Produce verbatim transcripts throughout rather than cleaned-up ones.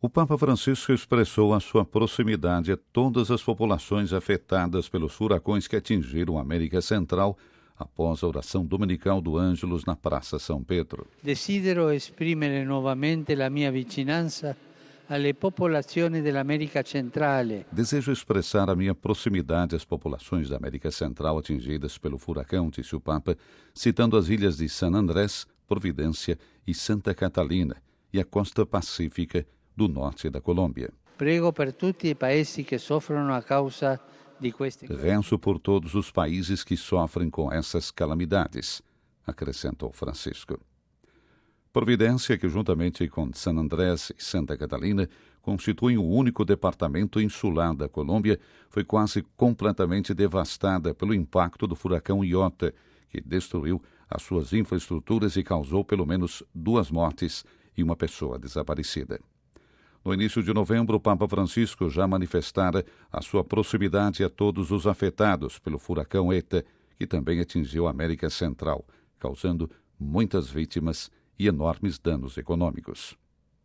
O Papa Francisco expressou a sua proximidade a todas as populações afetadas pelos furacões que atingiram a América Central após a oração dominical do Ângelus na Praça São Pedro. Desidero esprimere nuovamente la mia vicinanza alle popolazioni dell'America Centrale. Desejo expressar a minha proximidade às populações da América Central atingidas pelo furacão, disse o Papa, citando as ilhas de San Andrés, Providência e Santa Catalina e a costa pacífica do norte da Colômbia. Prego per tutti i paesi che soffrono a causa di queste Rezo por todos os países que sofrem com essas calamidades, acrescentou Francisco. Providência, que juntamente com San Andrés e Santa Catalina constituem o único departamento insular da Colômbia, foi quase completamente devastada pelo impacto do furacão Iota, que destruiu as suas infraestruturas e causou pelo menos duas mortes e uma pessoa desaparecida. No início de novembro, o Papa Francisco já manifestara a sua proximidade a todos os afetados pelo furacão Eta, que também atingiu a América Central, causando muitas vítimas e enormes danos econômicos.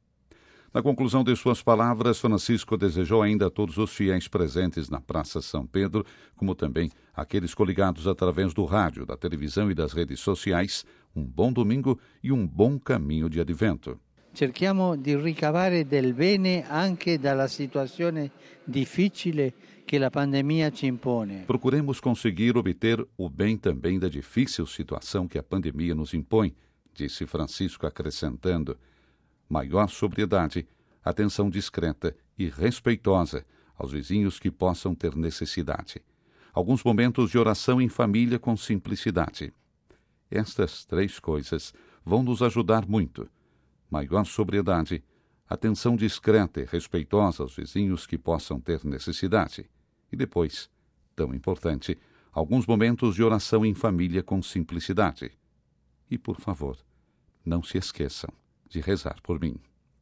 Na conclusão de suas palavras, Francisco desejou ainda a todos os fiéis presentes na Praça São Pedro, como também aqueles coligados através do rádio, da televisão e das redes sociais, um bom domingo e um bom caminho de advento. Cerchiamo di ricavare del bene anche dalla situazione difficile che la pandemia ci impone. Procuremos conseguir obter o bem também da difícil situação que a pandemia nos impõe, disse Francisco, acrescentando: maior sobriedade, atenção discreta e respeitosa aos vizinhos que possam ter necessidade. Alguns momentos de oração em família com simplicidade. Estas três coisas vão nos ajudar muito. Maior sobriedade, atenção discreta e respeitosa aos vizinhos que possam ter necessidade. E depois, tão importante, alguns momentos de oração em família com simplicidade. E, por favor, não se esqueçam de rezar por mim.